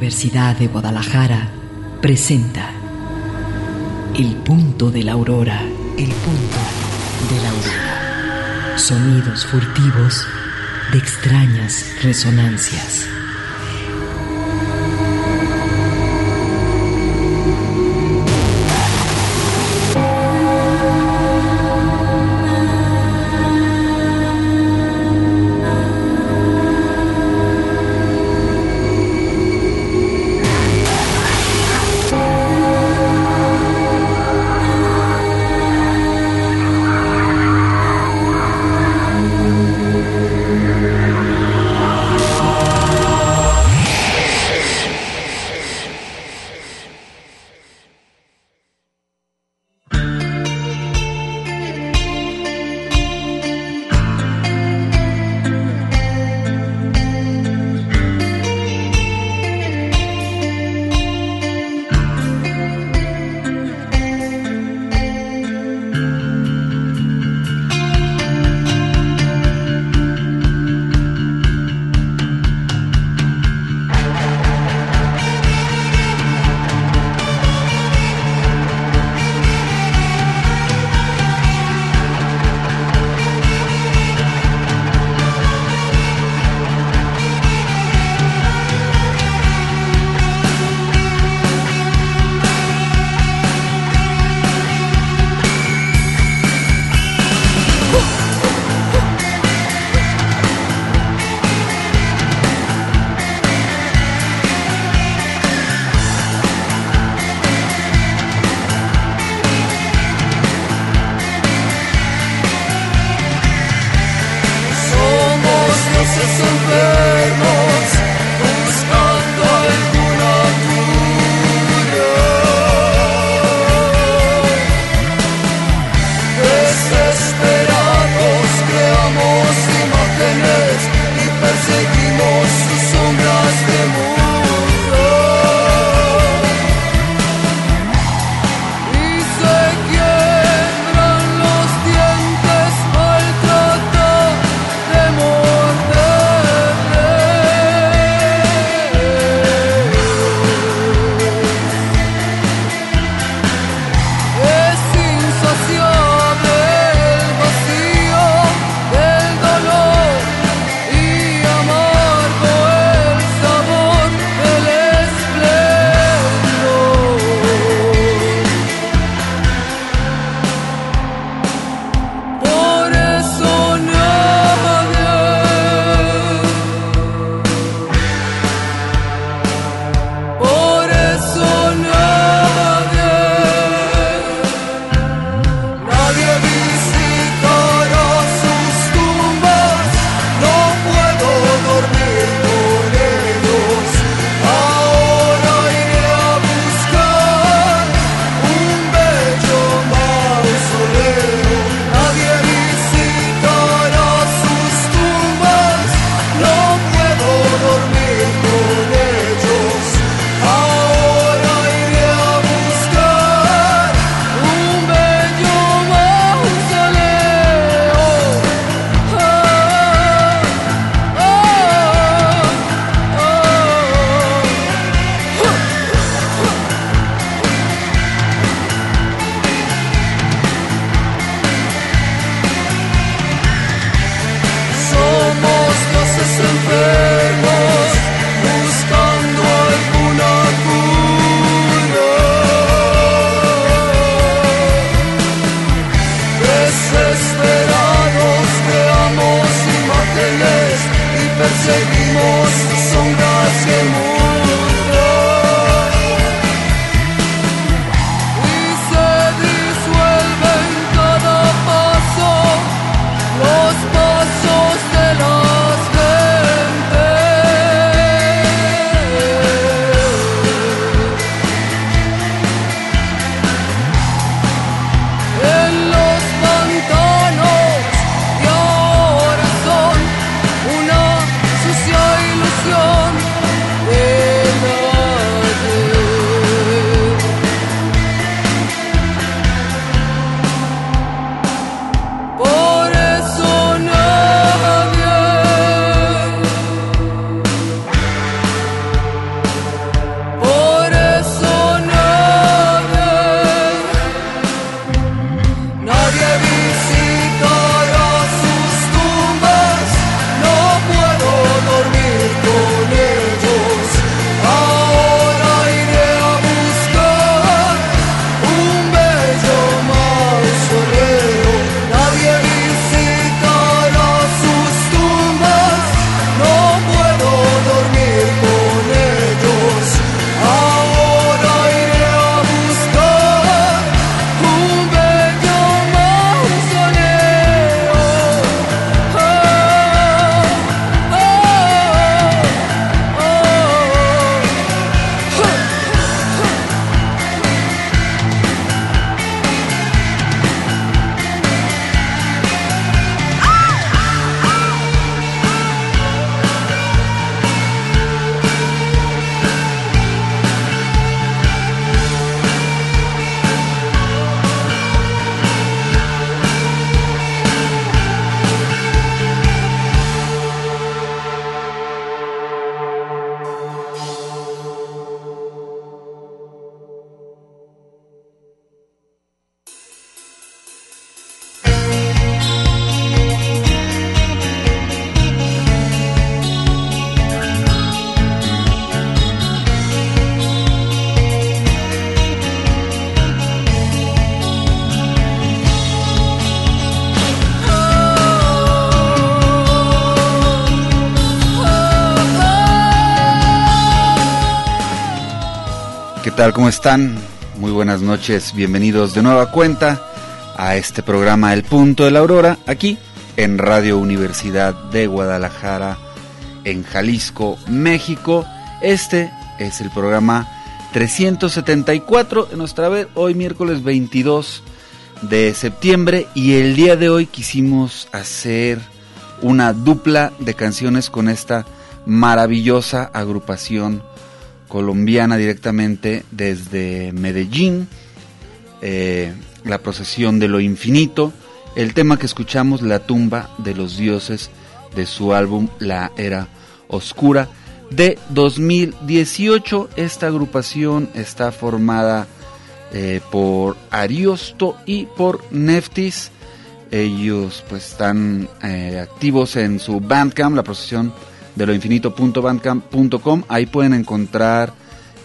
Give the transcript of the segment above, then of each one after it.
Universidad de Guadalajara presenta El punto de la aurora. El punto de la aurora. Sonidos furtivos de extrañas resonancias. Sucio tal? ¿Cómo están? Muy buenas noches, bienvenidos de nueva cuenta a este programa El Punto de la Aurora, aquí en Radio Universidad de Guadalajara, en Jalisco, México. Este es el programa 374 en nuestra vez, hoy miércoles 22 de septiembre, y el día de hoy quisimos hacer una dupla de canciones con esta maravillosa agrupación colombiana directamente desde Medellín, La Procesión de lo Infinito. El tema que escuchamos, La Tumba de los Dioses, de su álbum La Era Oscura de 2018. Esta agrupación está formada por Ariosto y por Neftis. Ellos pues están activos en su Bandcamp, La Procesión de lo Infinito.bandcamp.com. Ahí pueden encontrar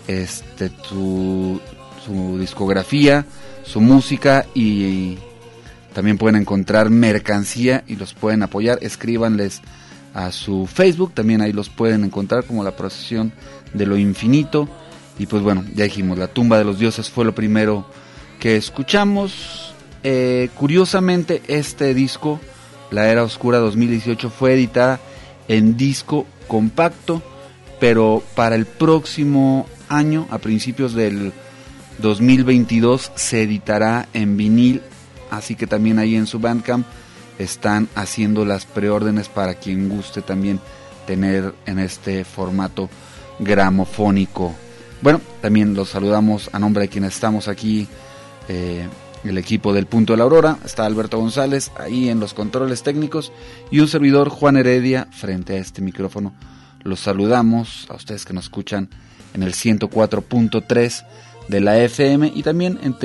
su discografía, su música, y también pueden encontrar mercancía y los pueden apoyar. Escríbanles a su Facebook, también ahí los pueden encontrar como La Procesión de lo Infinito. Y pues bueno, ya dijimos, La Tumba de los Dioses fue lo primero que escuchamos. Curiosamente, este disco, La Era Oscura 2018, fue editada en disco compacto, pero para el próximo año, a principios del 2022, se editará en vinil, así que también ahí en su Bandcamp están haciendo las preórdenes para quien guste también tener en este formato gramofónico. Bueno, también los saludamos a nombre de quienes estamos aquí, el equipo del Punto de la Aurora. Está Alberto González ahí en los controles técnicos y un servidor, Juan Heredia, frente a este micrófono. Los saludamos a ustedes que nos escuchan en el 104.3 de la FM y también en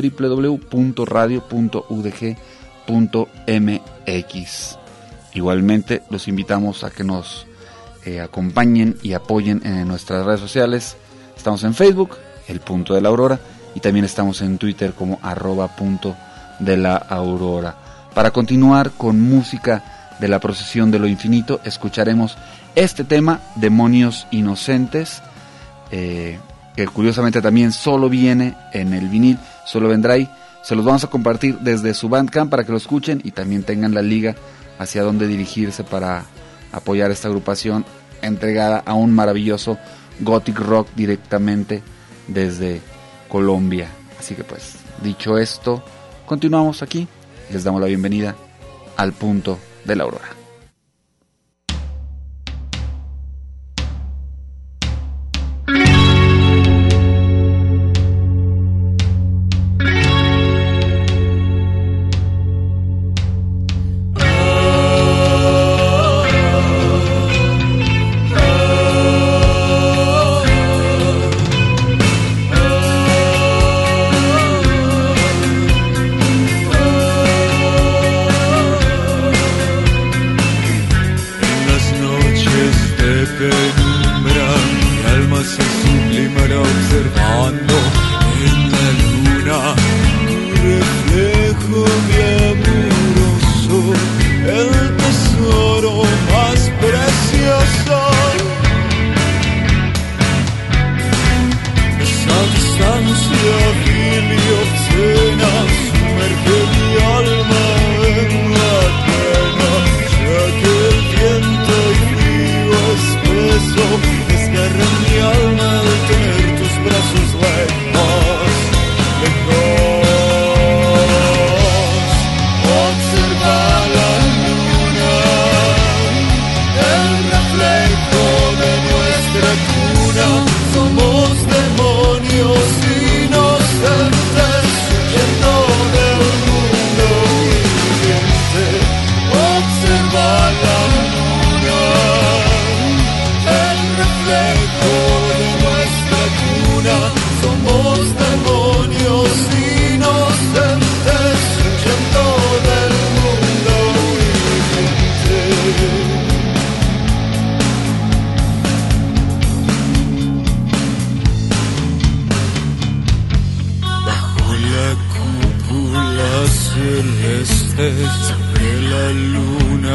www.radio.udg.mx. Igualmente los invitamos a que nos acompañen y apoyen en nuestras redes sociales. Estamos en Facebook, El Punto de la Aurora, y también estamos en Twitter como @punto_de_la_aurora. Para continuar con música de La Procesión de lo Infinito, escucharemos este tema, Demonios Inocentes, que curiosamente también solo viene en el vinil, solo vendrá ahí. Se los vamos a compartir desde su Bandcamp para que lo escuchen y también tengan la liga hacia dónde dirigirse para apoyar esta agrupación entregada a un maravilloso gothic rock directamente desde Colombia. Así que pues, dicho esto, continuamos aquí y les damos la bienvenida al Punto de la Aurora. sobre la luna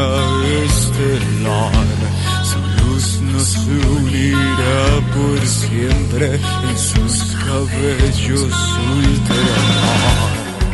estelar. Su luz nos unirá por siempre en sus cabellos ultramar.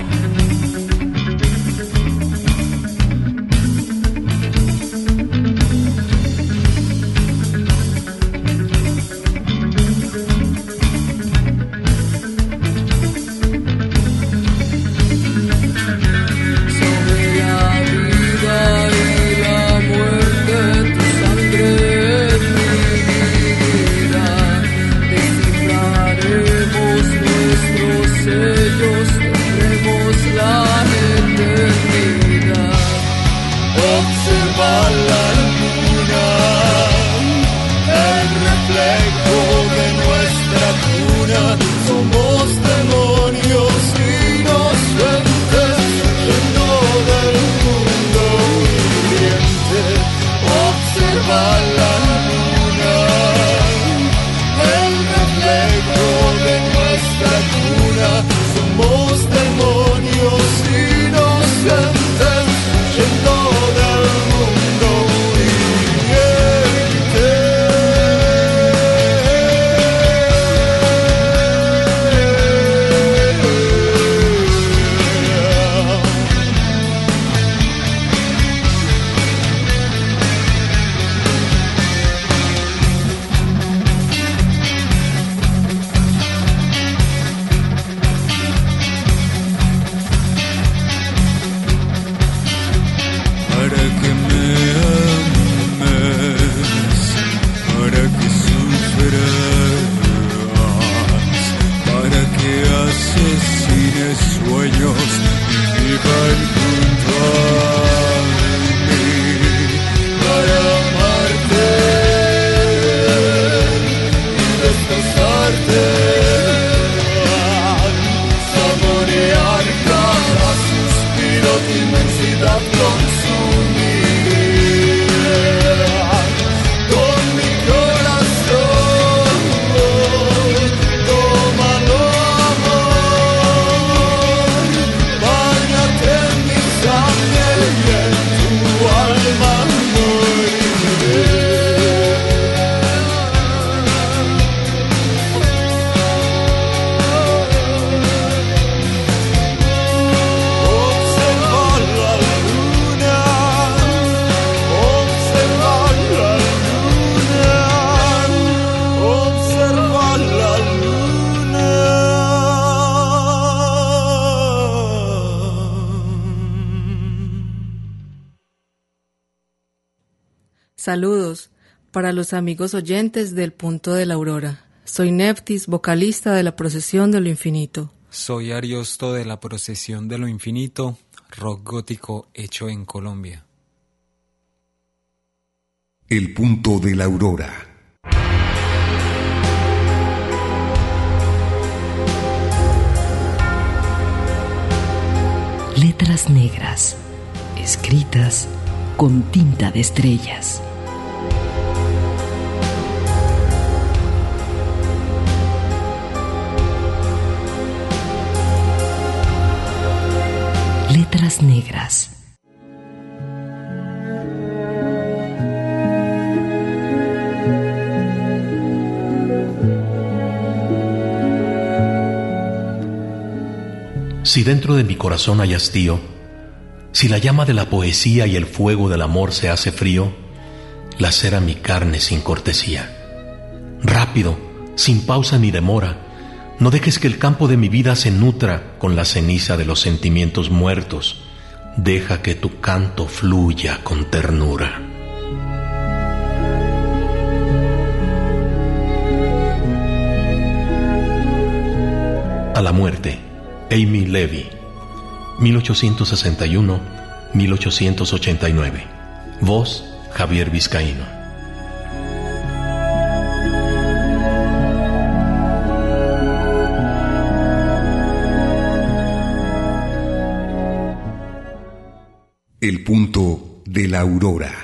Saludos para los amigos oyentes del Punto de la Aurora. Soy Neptis, vocalista de la Procesión de lo Infinito. Soy Ariosto de la Procesión de lo Infinito, rock gótico hecho en Colombia. El Punto de la Aurora. Letras negras, escritas con tinta de estrellas. Letras negras. Si dentro de mi corazón hay hastío, si la llama de la poesía y el fuego del amor se hace frío, lacera mi carne sin cortesía. Rápido, sin pausa ni demora, no dejes que el campo de mi vida se nutra con la ceniza de los sentimientos muertos. Deja que tu canto fluya con ternura. A la muerte, Amy Levy, 1861-1889. Voz, Javier Vizcaíno. El Punto de la Aurora.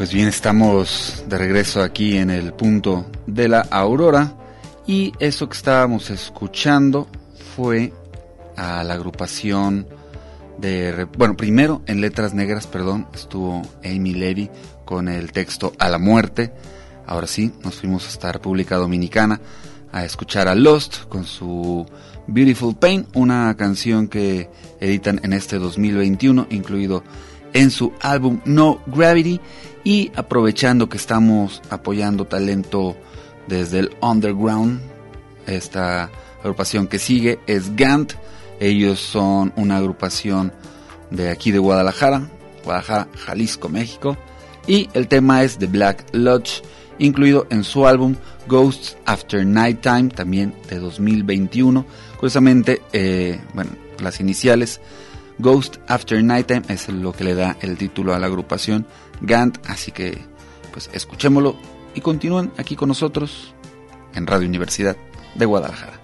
Pues bien, estamos de regreso aquí en el punto de la aurora y eso que estábamos escuchando fue a la agrupación de... Bueno, primero en Letras Negras, estuvo Amy Levy con el texto A la Muerte. Ahora sí, nos fuimos hasta República Dominicana a escuchar a Lost con su Beautiful Pain, una canción que editan en este 2021, incluido en su álbum No Gravity. Y aprovechando que estamos apoyando talento desde el underground, esta agrupación que sigue es Gant. Ellos son una agrupación de aquí de Guadalajara, Jalisco, México. Y el tema es The Black Lodge, incluido en su álbum Ghosts After Nighttime, también de 2021. Curiosamente, las iniciales Ghost After Nighttime es lo que le da el título a la agrupación Gant, así que pues escuchémoslo y continúen aquí con nosotros en Radio Universidad de Guadalajara.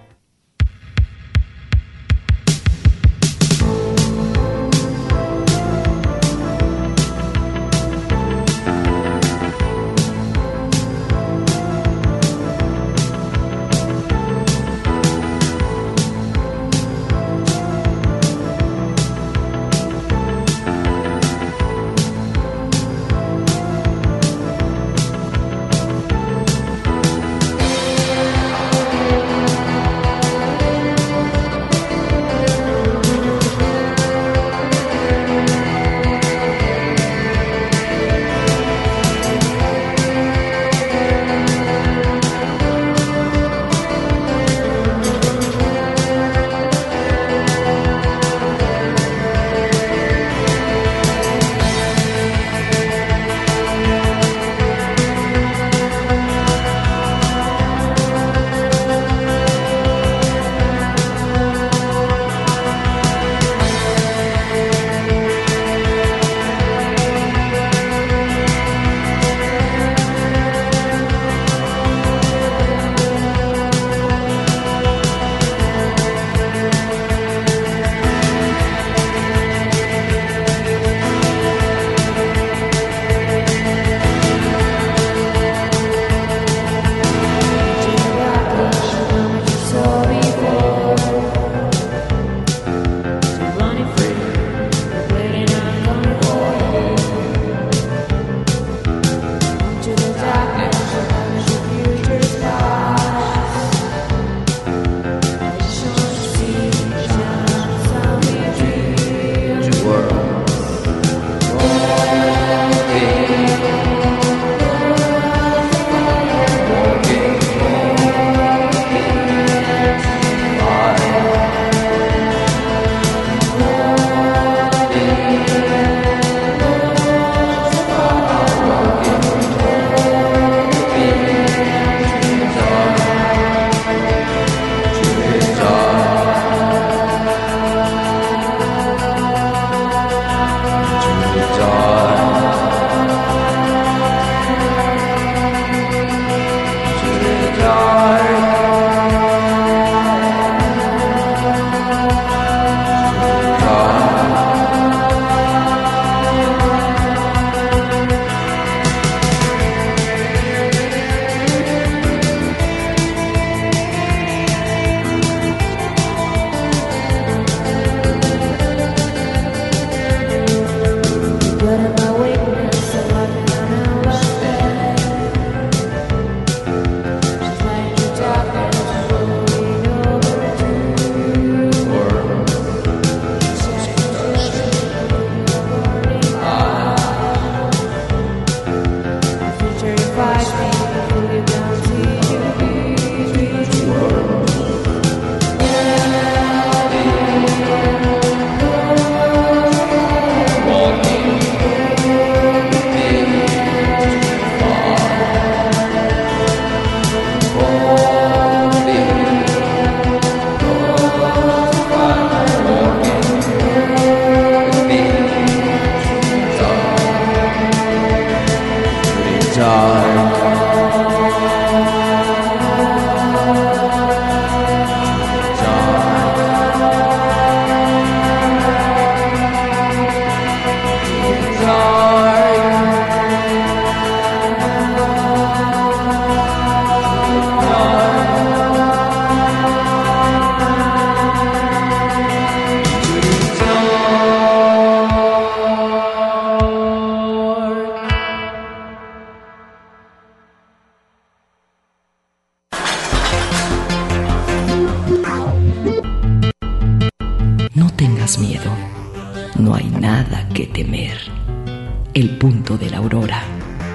tengas miedo. No hay nada que temer. El punto de la aurora.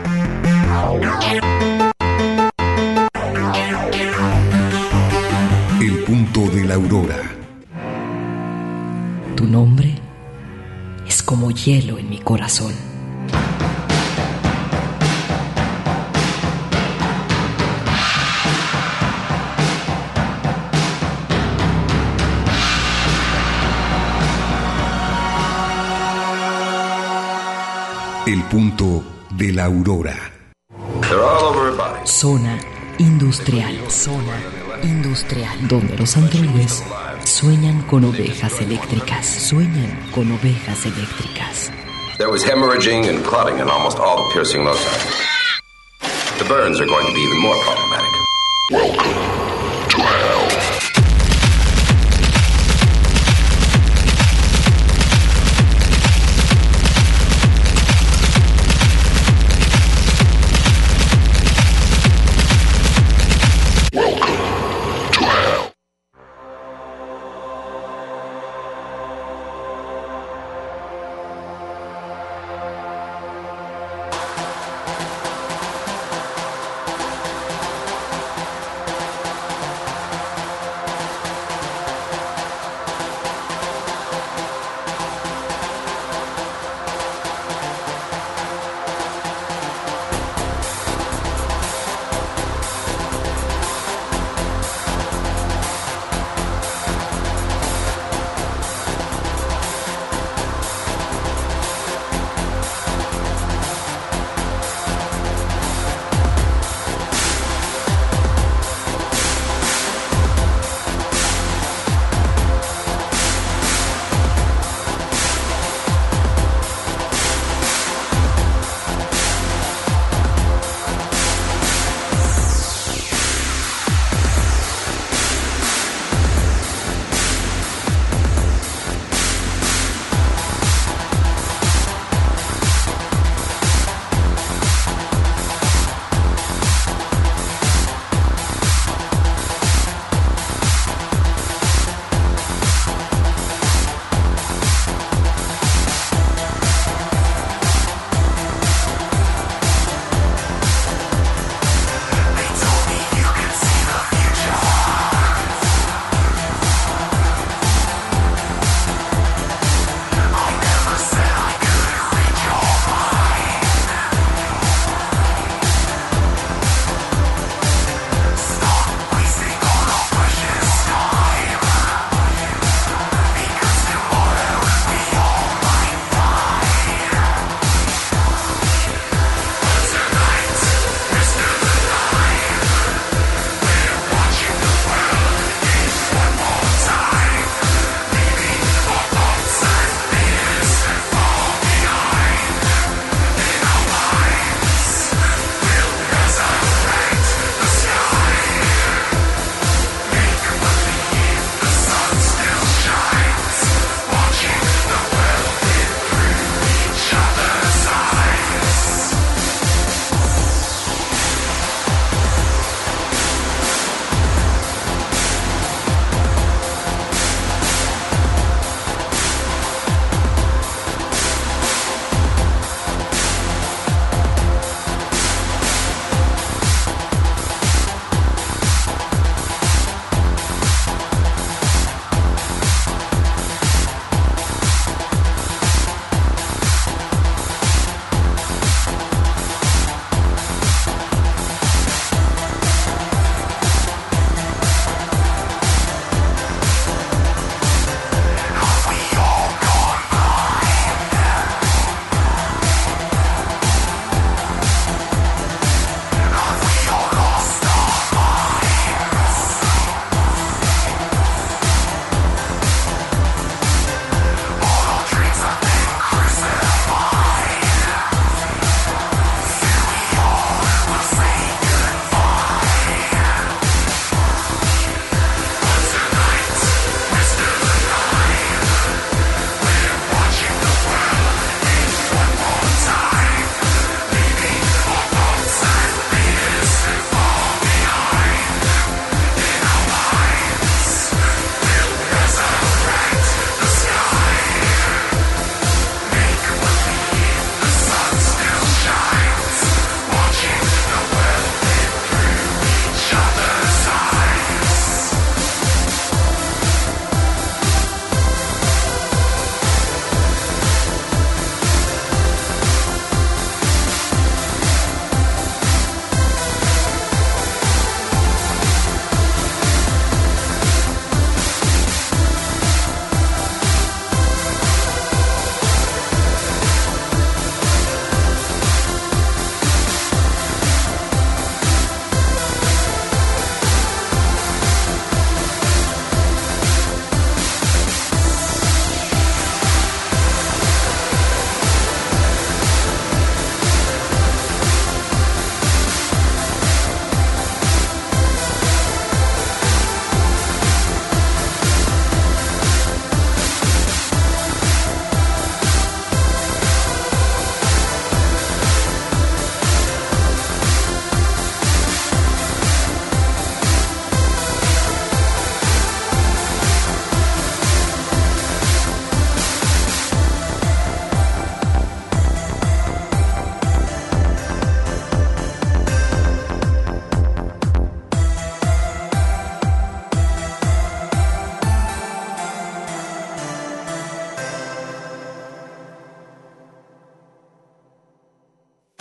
El punto de la aurora. Tu nombre es como hielo en mi corazón. El punto de la aurora. Zona industrial. Zona industrial. Donde los androides sueñan con ovejas eléctricas. Sueñan con ovejas eléctricas. There was hemorrhaging and clotting in almost all the piercing loci. The burns are going to be even more problematic. Welcome to hell.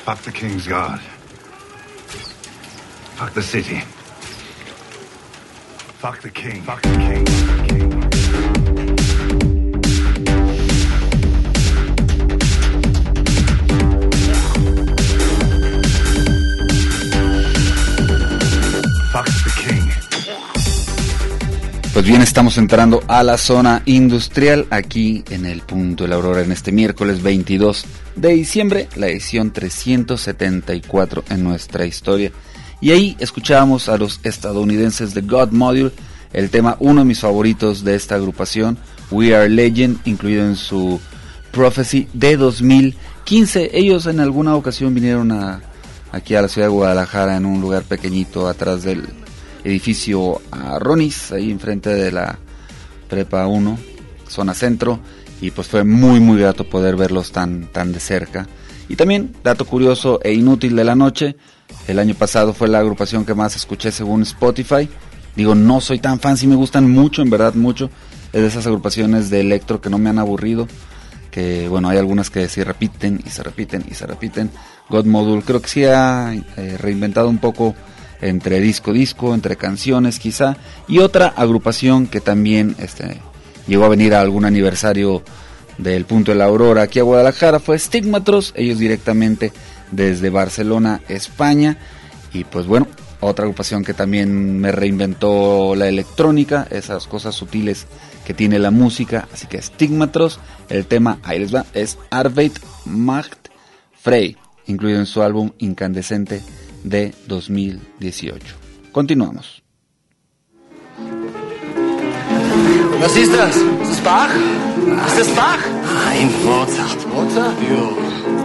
Fuck the King's Guard. Fuck the city. Fuck the King. Fuck the King. Fuck the King. Pues bien, estamos entrando a la zona industrial aquí en el Punto de la Aurora en este miércoles 22 de diciembre, la edición 374 en nuestra historia. Y ahí escuchábamos a los estadounidenses de God Module, el tema, uno de mis favoritos de esta agrupación, We Are Legend, incluido en su Prophecy de 2015. Ellos en alguna ocasión vinieron aquí a la ciudad de Guadalajara en un lugar pequeñito atrás del edificio Ronis, ahí enfrente de la Prepa 1, zona centro, y pues fue muy muy grato poder verlos tan de cerca. Y también, dato curioso e inútil de la noche, el año pasado fue la agrupación que más escuché según Spotify. Digo, no soy tan fan, sí me gustan mucho, en verdad mucho, es de esas agrupaciones de electro que no me han aburrido, que bueno, hay algunas que sí repiten y se repiten y se repiten. God Module creo que sí ha reinventado un poco entre disco, entre canciones quizá, y otra agrupación que también llegó a venir a algún aniversario del Punto de la Aurora aquí a Guadalajara fue Stigmatros, ellos directamente desde Barcelona, España. Y pues bueno, otra agrupación que también me reinventó la electrónica, esas cosas sutiles que tiene la música, así que Stigmatros, el tema, ahí les va, es Arbeit macht frei, incluido en su álbum Incandescente de 2018. Continuamos. Was ist das? Ist das Bach? Ist das Bach? Nein, Mozart. Mozart? Jo.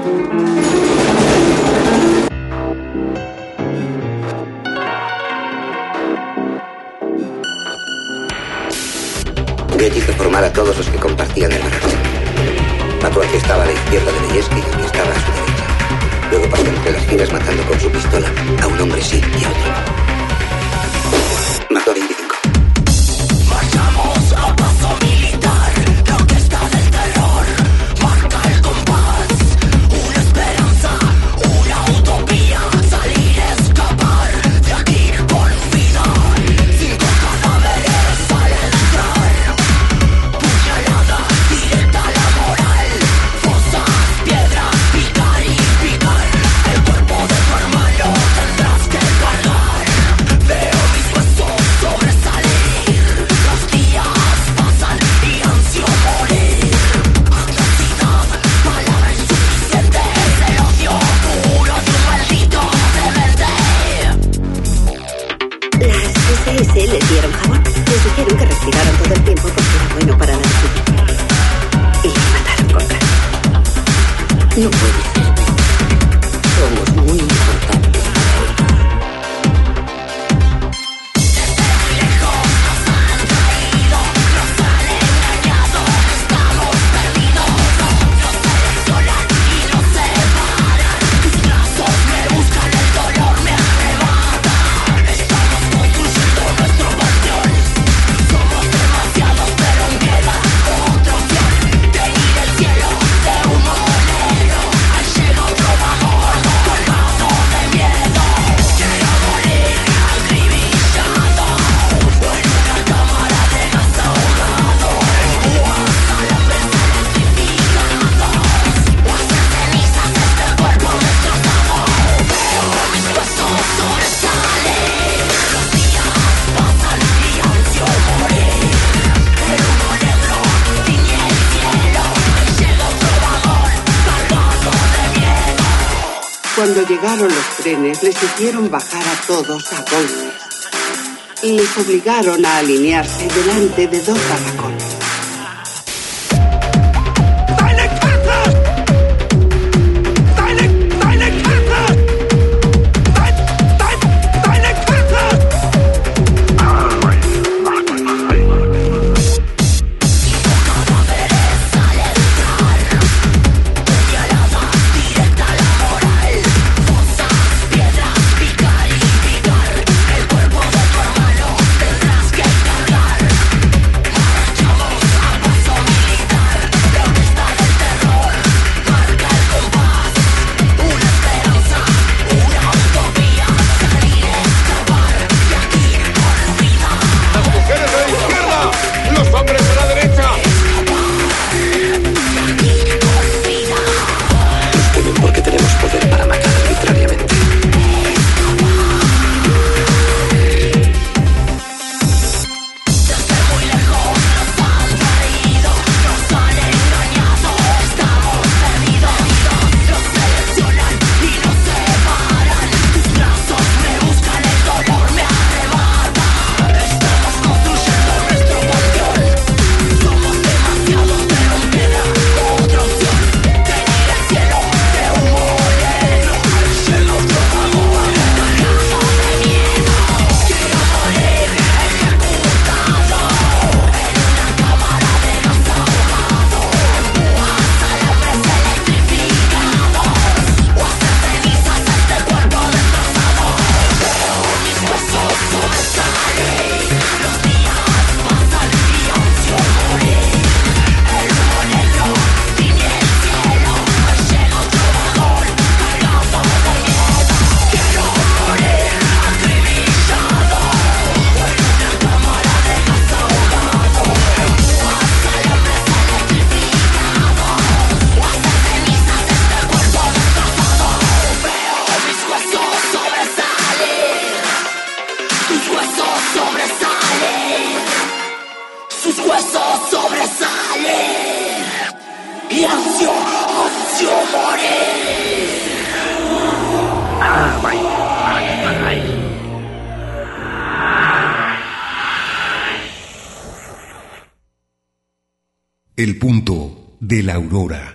Goethe hizo formar a todos los que compartían el barracón. Mató al que estaba a la izquierda de Bellesky y al que estaba a su derecha. Luego pasó entre las filas matando con su pistola a un hombre sí y a otro. Mató a 25. Marchamos a paso militar, la orquesta del terror marca el compás. Una esperanza, una utopía, salir, escapar de aquí con vida. 5 cadáveres al entrar, puñalada directa a la moral. Fosas, piedra, picar y picar. El cuerpo de tu hermano tendrás que cargar. Veo mis huesos sobresalir. Los días pasan y ansio morir. Atrocidad, palabra insuficiente. Es el odio puro de un maldito demente. Las SS les dieron jabón. Les dijeron que respiraran todo el tiempo porque era bueno para la respiración. Y les mataron con gas. No puede ser. Somos muy importantes. Cuando llegaron los trenes, les hicieron bajar a todos a golpes. Les obligaron a alinearse delante de 2 barracones. El cuerpo de tu hermano tendrás que cargar. huesos sobresalen, sus huesos sobresalen, y ansio morir. El punto de la aurora.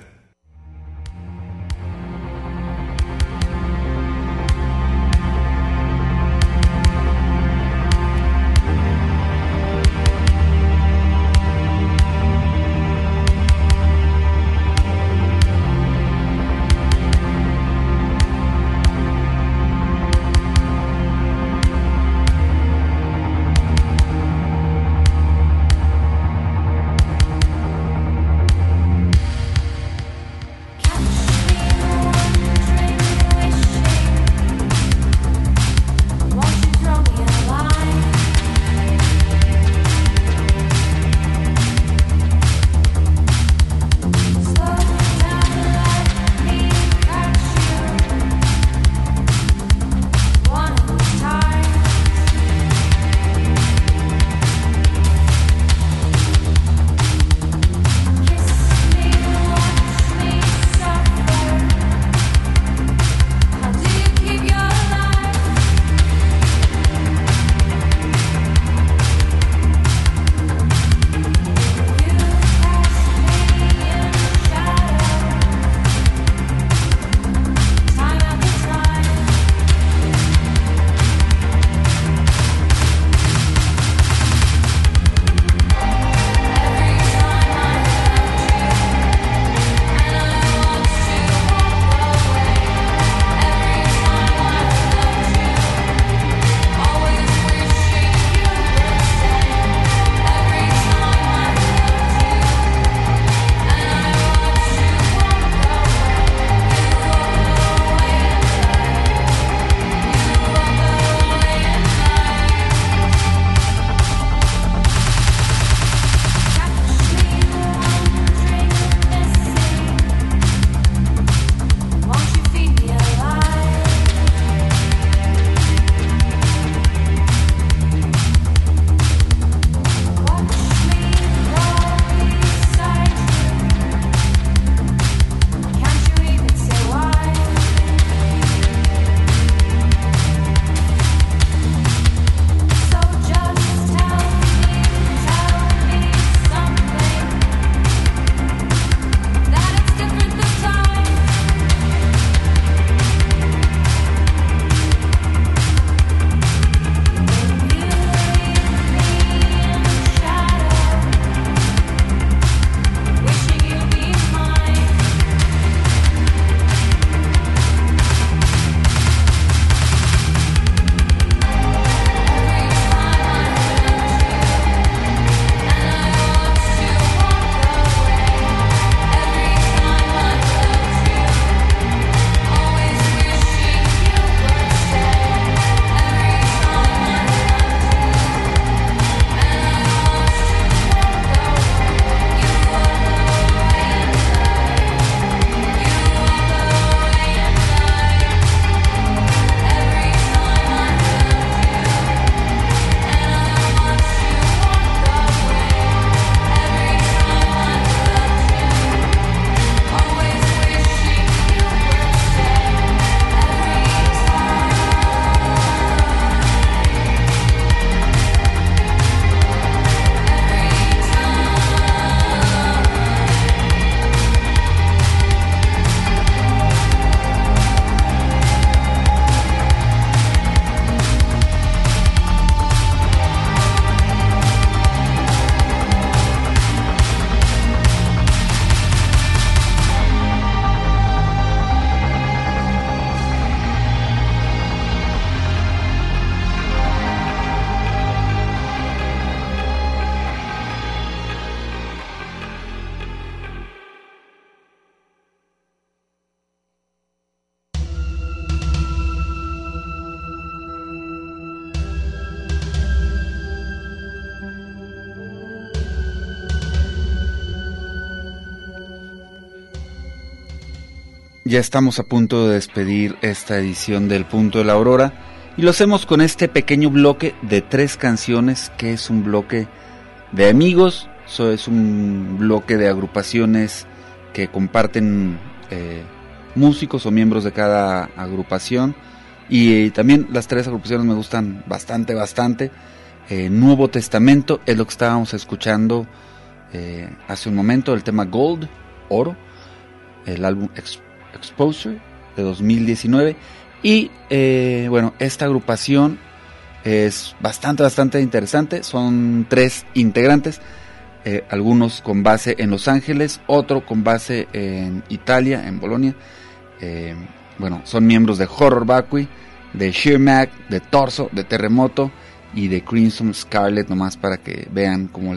Ya estamos a punto de despedir esta edición del Punto de la Aurora Y lo hacemos con este pequeño bloque de 3 canciones, que es un bloque de amigos, es un bloque de agrupaciones que comparten músicos o miembros de cada agrupación. Y también las 3 agrupaciones me gustan bastante. Nuevo Testamento es lo que estábamos escuchando hace un momento, el tema Gold, Oro, el álbum Exposure de 2019. Y bueno, esta agrupación es bastante interesante. Son 3 integrantes, algunos con base en Los Ángeles, otro con base en Italia, en Bolonia. Bueno, son miembros de Horror Vacui, de Sheer Mag, de Torso, de Terremoto y de Crimson Scarlet, nomás para que vean como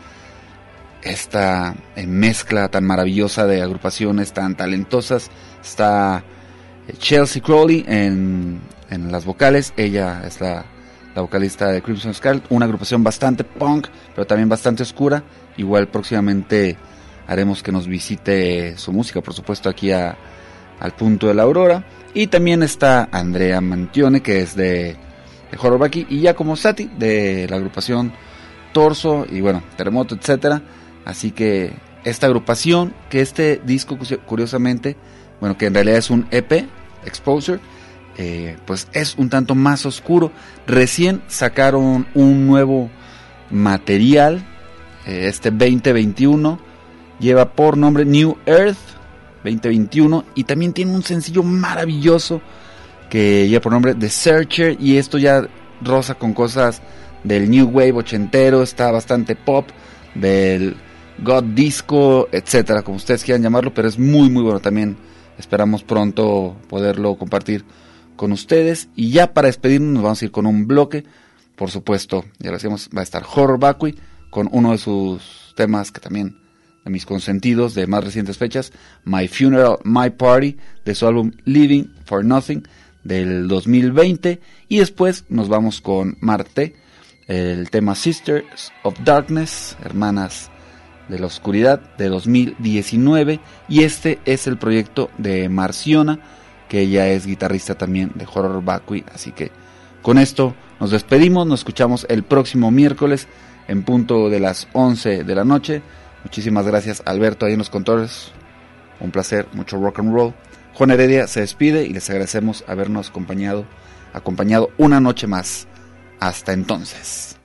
esta mezcla tan maravillosa de agrupaciones tan talentosas. Está Chelsea Crowley en las vocales, ella es la vocalista de Crimson Scarlet, una agrupación bastante punk, pero también bastante oscura. Igual próximamente haremos que nos visite su música, por supuesto, aquí al Punto de la Aurora. Y también está Andrea Mantione, que es de Horror Vacui, y Giacomo Sati, de la agrupación Torso, y bueno, Terremoto, etcétera. Así que esta agrupación, que este disco, curiosamente, bueno, que en realidad es un EP, Exposure, pues es un tanto más oscuro. Recién sacaron un nuevo material, este 2021, lleva por nombre New Earth 2021, y también tiene un sencillo maravilloso que lleva por nombre The Searcher, y esto ya roza con cosas del New Wave ochentero, está bastante pop, del God Disco, etcétera, como ustedes quieran llamarlo, pero es muy bueno también. Esperamos pronto poderlo compartir con ustedes. Y ya para despedirnos nos vamos a ir con un bloque. Por supuesto, ya lo decíamos, va a estar Horror Vacui con uno de sus temas que también de mis consentidos de más recientes fechas, My Funeral, My Party, de su álbum Living for Nothing del 2020. Y después nos vamos con Marte, el tema Sisters of Darkness, Hermanas de la Oscuridad, de 2019. Y este es el proyecto de Marciona, que ella es guitarrista también de Horror Vacui. Así que con esto nos despedimos, nos escuchamos el próximo miércoles en punto de las 11 de la noche. Muchísimas gracias, Alberto, ahí en los controles. Un placer, mucho rock and roll. Juan Heredia se despide y les agradecemos habernos acompañado una noche más. Hasta entonces.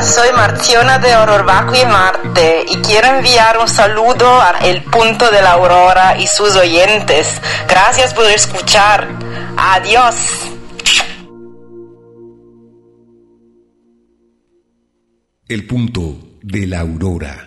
Hola, soy Marciona de Ororvacui Marte y quiero enviar un saludo a El Punto de la Aurora y sus oyentes. Gracias por escuchar. Adiós. El Punto de la Aurora.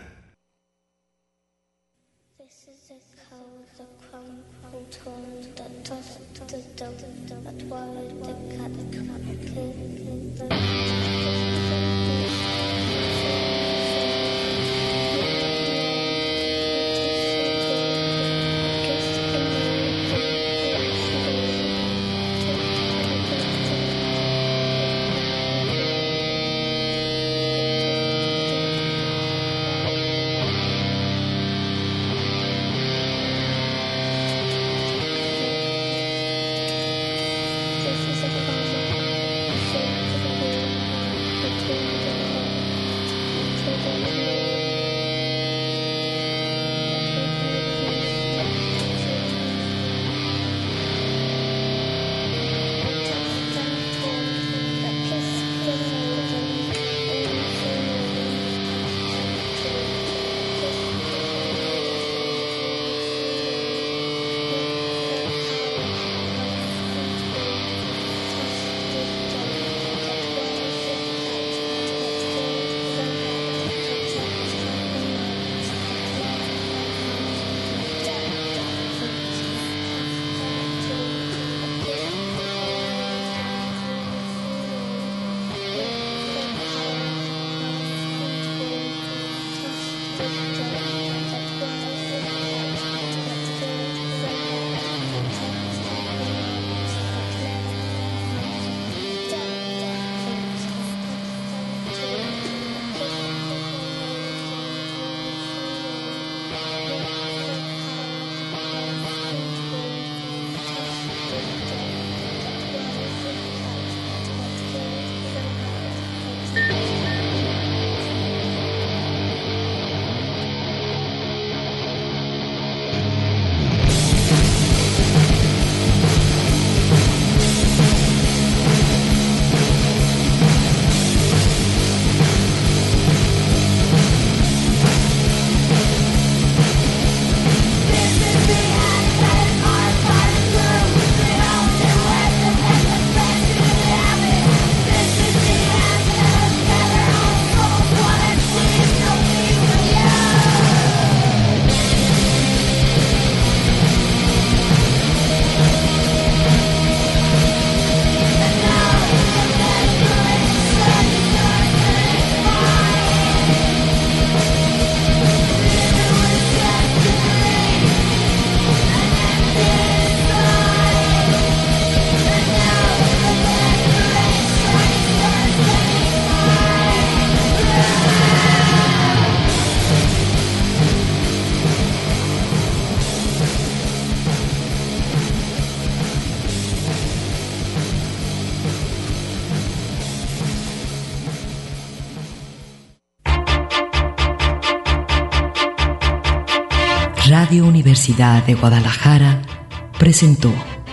Radio Universidad de Guadalajara presentó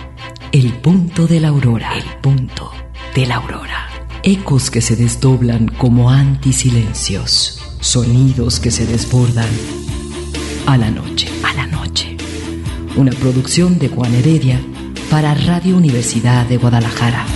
El Punto de la Aurora. El Punto de la Aurora. Ecos que se desdoblan como antisilencios. Sonidos que se desbordan a la noche. A la noche. Una producción de Juan Heredia para Radio Universidad de Guadalajara.